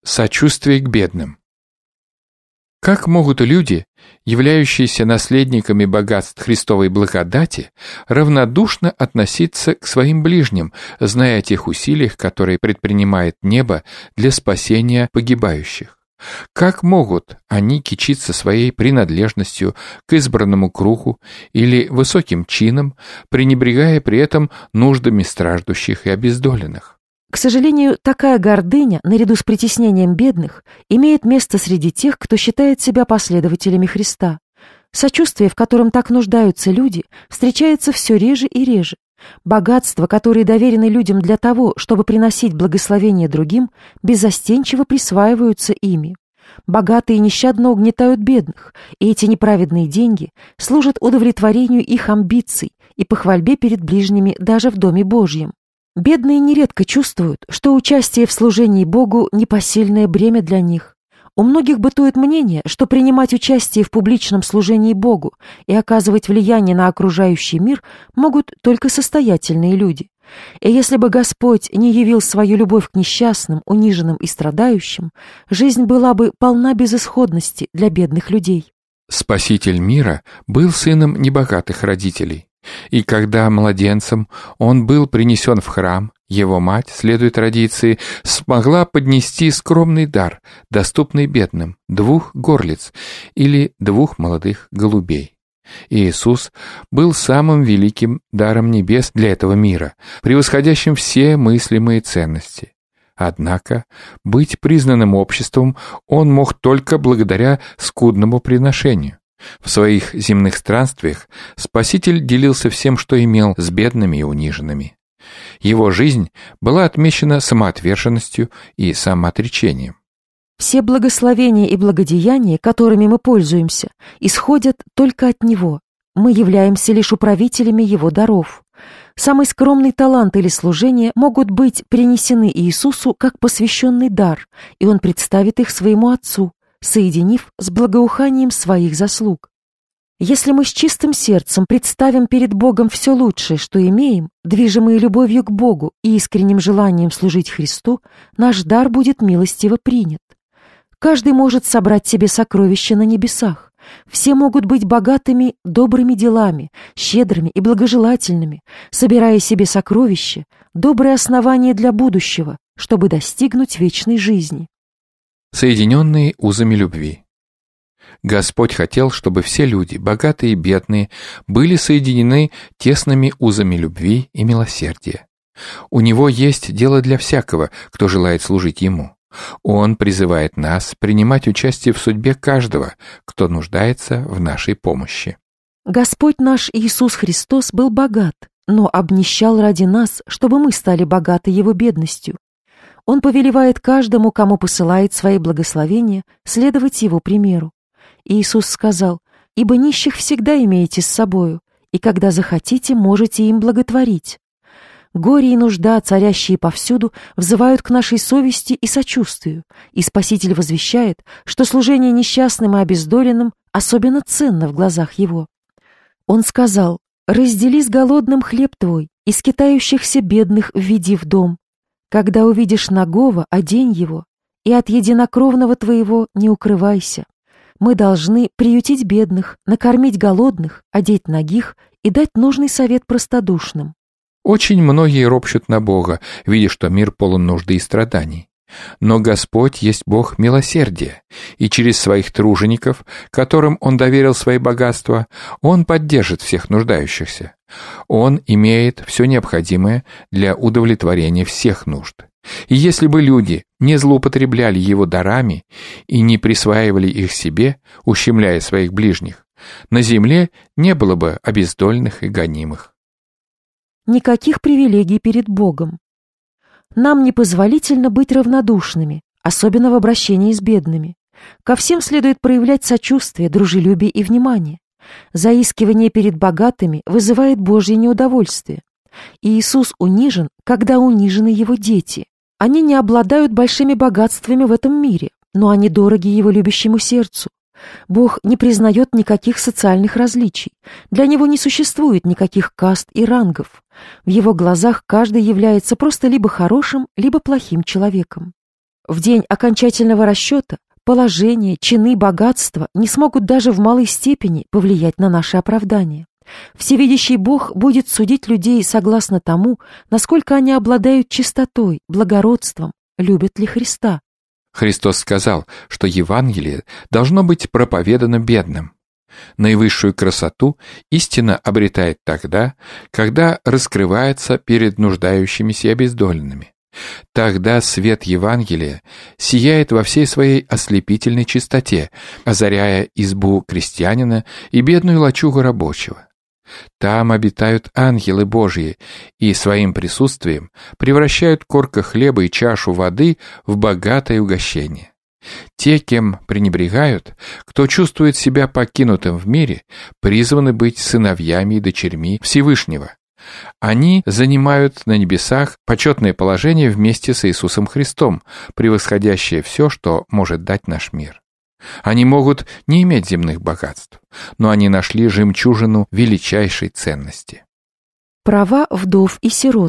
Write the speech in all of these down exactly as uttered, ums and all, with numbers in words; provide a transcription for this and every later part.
Сочувствие к бедным. Как могут люди, являющиеся наследниками богатств Христовой благодати, равнодушно относиться к своим ближним, зная о тех усилиях, которые предпринимает небо для спасения погибающих? Как могут они кичиться своей принадлежностью к избранному кругу или высоким чинам, пренебрегая при этом нуждами страждущих и обездоленных? К сожалению, такая гордыня, наряду с притеснением бедных, имеет место среди тех, кто считает себя последователями Христа. Сочувствие, в котором так нуждаются люди, встречается все реже и реже. Богатства, которые доверены людям для того, чтобы приносить благословение другим, беззастенчиво присваиваются ими. Богатые нещадно угнетают бедных, и эти неправедные деньги служат удовлетворению их амбиций и похвальбе перед ближними даже в Доме Божьем. Бедные нередко чувствуют, что участие в служении Богу – непосильное бремя для них. У многих бытует мнение, что принимать участие в публичном служении Богу и оказывать влияние на окружающий мир могут только состоятельные люди. И если бы Господь не явил свою любовь к несчастным, униженным и страдающим, жизнь была бы полна безысходности для бедных людей. Спаситель мира был сыном небогатых родителей. И когда младенцем он был принесен в храм, его мать, следуя традиции, смогла поднести скромный дар, доступный бедным, двух горлиц или двух молодых голубей. Иисус был самым великим даром небес для этого мира, превосходящим все мыслимые ценности. Однако быть признанным обществом он мог только благодаря скудному приношению. В своих земных странствиях Спаситель делился всем, что имел, с бедными и униженными. Его жизнь была отмечена самоотверженностью и самоотречением. Все благословения и благодеяния, которыми мы пользуемся, исходят только от Него. Мы являемся лишь управителями Его даров. Самый скромный талант или служение могут быть принесены Иисусу как посвященный дар, и Он представит их своему Отцу, соединив с благоуханием своих заслуг. Если мы с чистым сердцем представим перед Богом все лучшее, что имеем, движимые любовью к Богу и искренним желанием служить Христу, наш дар будет милостиво принят. Каждый может собрать себе сокровища на небесах. Все могут быть богатыми добрыми делами, щедрыми и благожелательными, собирая себе сокровища, добрые основания для будущего, чтобы достигнуть вечной жизни. Соединенные узами любви. Господь хотел, чтобы все люди, богатые и бедные, были соединены тесными узами любви и милосердия. У Него есть дело для всякого, кто желает служить Ему. Он призывает нас принимать участие в судьбе каждого, кто нуждается в нашей помощи. Господь наш Иисус Христос был богат, но обнищал ради нас, чтобы мы стали богаты Его бедностью. Он повелевает каждому, кому посылает свои благословения, следовать Его примеру. Иисус сказал: «Ибо нищих всегда имеете с собою, и когда захотите, можете им благотворить». Горе и нужда, царящие повсюду, взывают к нашей совести и сочувствию, и Спаситель возвещает, что служение несчастным и обездоленным особенно ценно в глазах Его. Он сказал: «Раздели с голодным хлеб твой, и скитающихся бедных введи в дом. Когда увидишь нагого, одень его, и от единокровного твоего не укрывайся». Мы должны приютить бедных, накормить голодных, одеть нагих и дать нужный совет простодушным. Очень многие ропщут на Бога, видя, что мир полон нужды и страданий. Но Господь есть Бог милосердия, и через своих тружеников, которым Он доверил свои богатства, Он поддержит всех нуждающихся. Он имеет все необходимое для удовлетворения всех нужд. И если бы люди не злоупотребляли Его дарами и не присваивали их себе, ущемляя своих ближних, на земле не было бы обездоленных и гонимых. Никаких привилегий перед Богом. Нам непозволительно быть равнодушными, особенно в обращении с бедными. Ко всем следует проявлять сочувствие, дружелюбие и внимание. Заискивание перед богатыми вызывает Божье неудовольствие. Иисус унижен, когда унижены Его дети. Они не обладают большими богатствами в этом мире, но они дороги Его любящему сердцу. Бог не признает никаких социальных различий. Для Него не существует никаких каст и рангов. В Его глазах каждый является просто либо хорошим, либо плохим человеком. В день окончательного расчета положение, чины, богатство не смогут даже в малой степени повлиять на наше оправдание. Всевидящий Бог будет судить людей согласно тому, насколько они обладают чистотой, благородством, любят ли Христа. Христос сказал, что Евангелие должно быть проповедано бедным. Наивысшую красоту истина обретает тогда, когда раскрывается перед нуждающимися и обездоленными. Тогда свет Евангелия сияет во всей своей ослепительной чистоте, озаряя избу крестьянина и бедную лачугу рабочего. Там обитают ангелы Божьи и своим присутствием превращают корка хлеба и чашу воды в богатое угощение. Те, кем пренебрегают, кто чувствует себя покинутым в мире, призваны быть сыновьями и дочерьми Всевышнего. Они занимают на небесах почетное положение вместе с Иисусом Христом, превосходящее все, что может дать наш мир. Они могут не иметь земных богатств, но они нашли жемчужину величайшей ценности. Права вдов и сирот.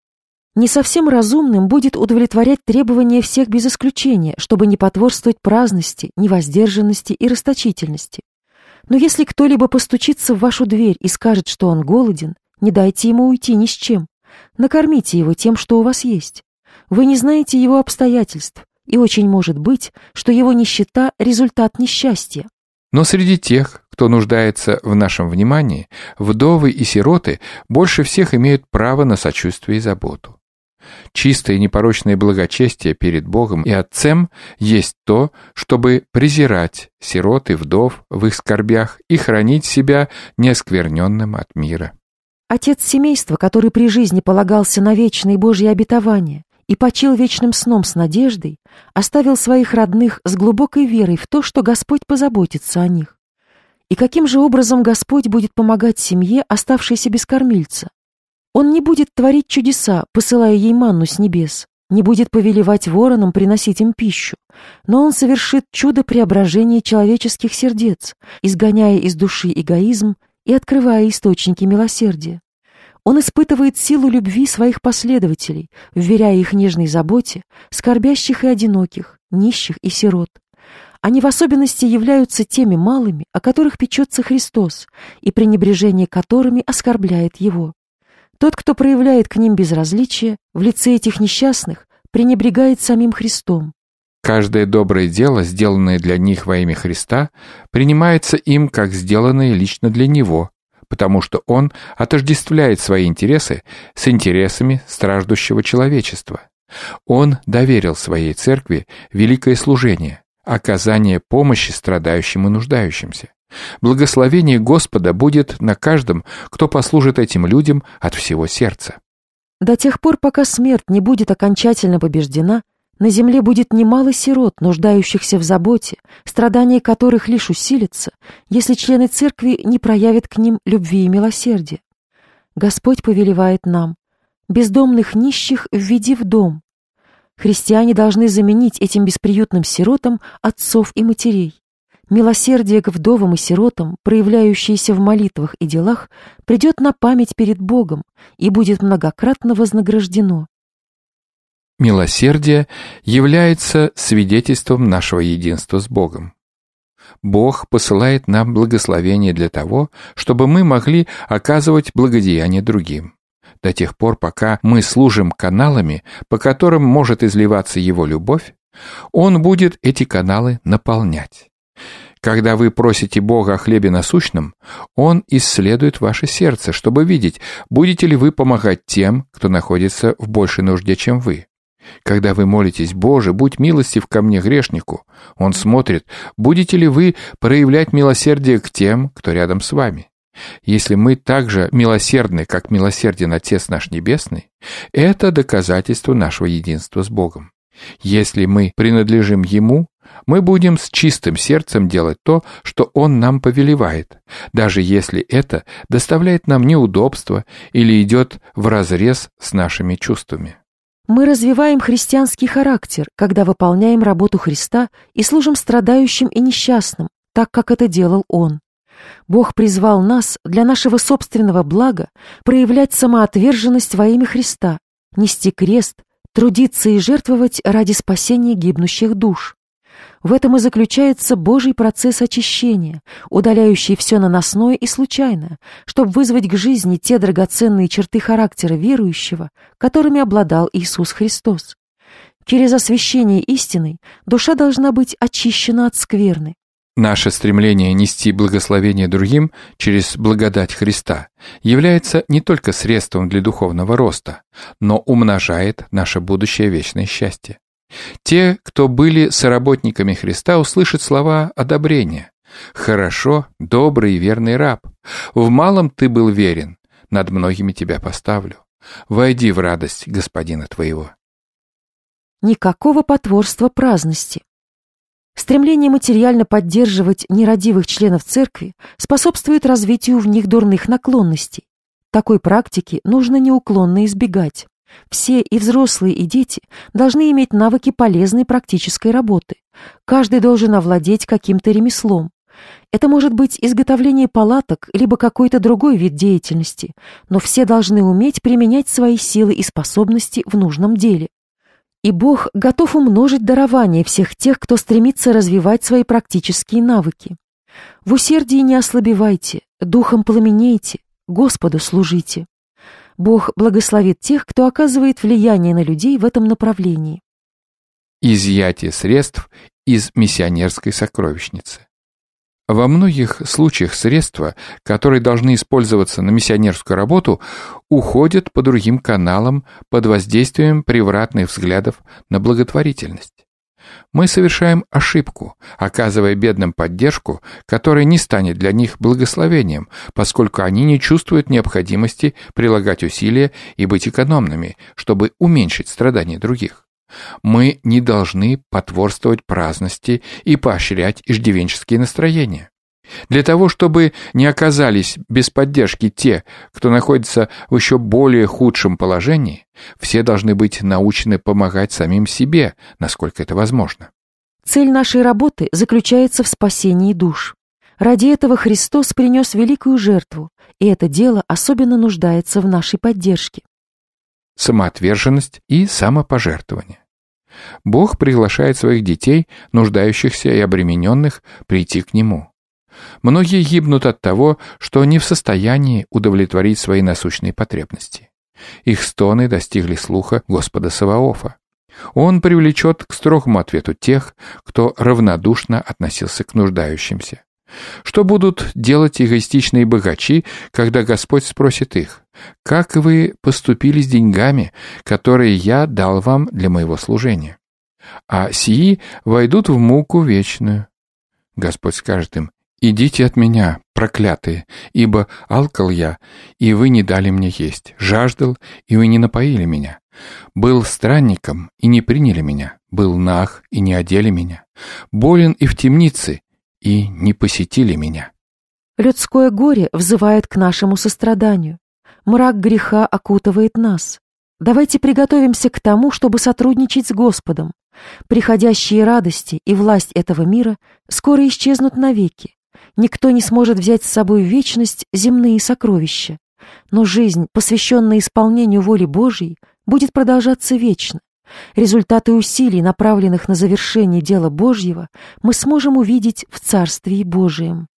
Не совсем разумным будет удовлетворять требования всех без исключения, чтобы не потворствовать праздности, невоздержанности и расточительности. Но если кто-либо постучится в вашу дверь и скажет, что он голоден, не дайте ему уйти ни с чем. Накормите его тем, что у вас есть. Вы не знаете его обстоятельств, и очень может быть, что его нищета – результат несчастья. Но среди тех, кто нуждается в нашем внимании, вдовы и сироты больше всех имеют право на сочувствие и заботу. Чистое и непорочное благочестие перед Богом и Отцем есть то, чтобы презирать сирот и вдов в их скорбях и хранить себя неоскверненным от мира. Отец семейства, который при жизни полагался на вечные Божьи обетования и почил вечным сном с надеждой, оставил своих родных с глубокой верой в то, что Господь позаботится о них. И каким же образом Господь будет помогать семье, оставшейся без кормильца? Он не будет творить чудеса, посылая ей манну с небес, не будет повелевать воронам приносить им пищу, но Он совершит чудо преображения человеческих сердец, изгоняя из души эгоизм и открывая источники милосердия. Он испытывает силу любви своих последователей, вверяя их нежной заботе, скорбящих и одиноких, нищих и сирот. Они в особенности являются теми малыми, о которых печется Христос, и пренебрежение которыми оскорбляет Его. Тот, кто проявляет к ним безразличие, в лице этих несчастных пренебрегает самим Христом. Каждое доброе дело, сделанное для них во имя Христа, принимается им как сделанное лично для Него, потому что Он отождествляет свои интересы с интересами страждущего человечества. Он доверил своей церкви великое служение, оказание помощи страдающим и нуждающимся. Благословение Господа будет на каждом, кто послужит этим людям от всего сердца. До тех пор, пока смерть не будет окончательно побеждена, на земле будет немало сирот, нуждающихся в заботе, страдания которых лишь усилятся, если члены церкви не проявят к ним любви и милосердия. Господь повелевает нам: бездомных нищих введи в дом. Христиане должны заменить этим бесприютным сиротам отцов и матерей. Милосердие к вдовам и сиротам, проявляющееся в молитвах и делах, придет на память перед Богом и будет многократно вознаграждено. Милосердие является свидетельством нашего единства с Богом. Бог посылает нам благословение для того, чтобы мы могли оказывать благодеяние другим. До тех пор, пока мы служим каналами, по которым может изливаться Его любовь, Он будет эти каналы наполнять. Когда вы просите Бога о хлебе насущном, Он исследует ваше сердце, чтобы видеть, будете ли вы помогать тем, кто находится в большей нужде, чем вы. Когда вы молитесь: «Боже, будь милостив ко мне, грешнику», Он смотрит, будете ли вы проявлять милосердие к тем, кто рядом с вами. Если мы так же милосердны, как милосерден Отец наш Небесный, это доказательство нашего единства с Богом. Если мы принадлежим Ему, мы будем с чистым сердцем делать то, что Он нам повелевает, даже если это доставляет нам неудобства или идет вразрез с нашими чувствами. Мы развиваем христианский характер, когда выполняем работу Христа и служим страдающим и несчастным, так как это делал Он. Бог призвал нас для нашего собственного блага проявлять самоотверженность во имя Христа, нести крест, трудиться и жертвовать ради спасения гибнущих душ. В этом и заключается Божий процесс очищения, удаляющий все наносное и случайное, чтобы вызвать к жизни те драгоценные черты характера верующего, которыми обладал Иисус Христос. Через освящение истиной душа должна быть очищена от скверны. Наше стремление нести благословение другим через благодать Христа является не только средством для духовного роста, но умножает наше будущее вечное счастье. Те, кто были соработниками Христа, услышат слова одобрения. «Хорошо, добрый и верный раб. В малом ты был верен, над многими тебя поставлю. Войди в радость господина твоего». Никакого потворства праздности. Стремление материально поддерживать нерадивых членов церкви способствует развитию в них дурных наклонностей. Такой практики нужно неуклонно избегать. Все, и взрослые, и дети, должны иметь навыки полезной практической работы. Каждый должен овладеть каким-то ремеслом. Это может быть изготовление палаток, либо какой-то другой вид деятельности, но все должны уметь применять свои силы и способности в нужном деле. И Бог готов умножить дарование всех тех, кто стремится развивать свои практические навыки. В усердии не ослабевайте, духом пламенейте, Господу служите. Бог благословит тех, кто оказывает влияние на людей в этом направлении. Изъятие средств из миссионерской сокровищницы. Во многих случаях средства, которые должны использоваться на миссионерскую работу, уходят по другим каналам под воздействием превратных взглядов на благотворительность. Мы совершаем ошибку, оказывая бедным поддержку, которая не станет для них благословением, поскольку они не чувствуют необходимости прилагать усилия и быть экономными, чтобы уменьшить страдания других. Мы не должны потворствовать праздности и поощрять иждивенческие настроения. Для того, чтобы не оказались без поддержки те, кто находится в еще более худшем положении, все должны быть научены помогать самим себе, насколько это возможно. Цель нашей работы заключается в спасении душ. Ради этого Христос принес великую жертву, и это дело особенно нуждается в нашей поддержке. Самоотверженность и самопожертвование. Бог приглашает своих детей, нуждающихся и обремененных, прийти к Нему. Многие гибнут от того, что не в состоянии удовлетворить свои насущные потребности. Их стоны достигли слуха Господа Саваофа. Он привлечет к строгому ответу тех, кто равнодушно относился к нуждающимся. Что будут делать эгоистичные богачи, когда Господь спросит их: «Как вы поступили с деньгами, которые я дал вам для моего служения?» А сии войдут в муку вечную. Господь скажет им: «Идите от меня, проклятые, ибо алкал я, и вы не дали мне есть, жаждал, и вы не напоили меня, был странником, и не приняли меня, был наг, и не одели меня, болен и в темнице, и не посетили меня». Людское горе взывает к нашему состраданию. Мрак греха окутывает нас. Давайте приготовимся к тому, чтобы сотрудничать с Господом. Приходящие радости и власть этого мира скоро исчезнут навеки. Никто не сможет взять с собой в вечность земные сокровища. Но жизнь, посвященная исполнению воли Божьей, будет продолжаться вечно. Результаты усилий, направленных на завершение дела Божьего, мы сможем увидеть в Царствии Божием.